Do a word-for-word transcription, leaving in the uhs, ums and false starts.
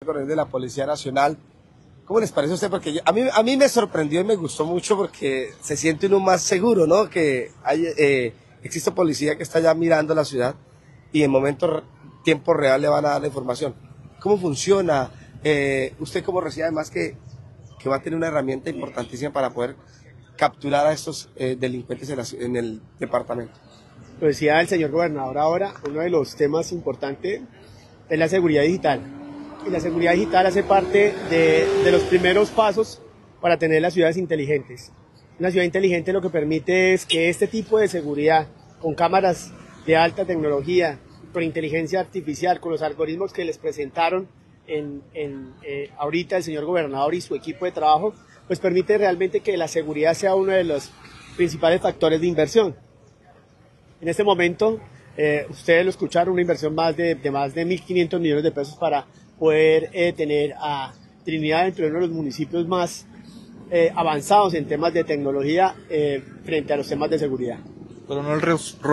coronel de la Policía Nacional. ¿Cómo les parece a usted? Porque yo, a, mí, a mí me sorprendió y me gustó mucho porque se siente uno más seguro, ¿no? Que hay, eh, existe policía que está ya mirando la ciudad y en momento, tiempo real le van a dar la información. ¿Cómo funciona? Eh, usted como recibe además que, que va a tener una herramienta importantísima para poder capturar a estos eh, delincuentes en, la, en el departamento. Lo decía el señor gobernador ahora, uno de los temas importantes es la seguridad digital. Y la seguridad digital hace parte de, de los primeros pasos para tener las ciudades inteligentes. Una ciudad inteligente lo que permite es que este tipo de seguridad, con cámaras de alta tecnología, con inteligencia artificial, con los algoritmos que les presentaron en, en, eh, ahorita el señor gobernador y su equipo de trabajo, pues permite realmente que la seguridad sea uno de los principales factores de inversión. En este momento, eh, ustedes lo escucharon, una inversión más de, de más de mil quinientos millones de pesos para poder eh, tener a Trinidad entre uno de los municipios más eh, avanzados en temas de tecnología eh, frente a los temas de seguridad. Coronel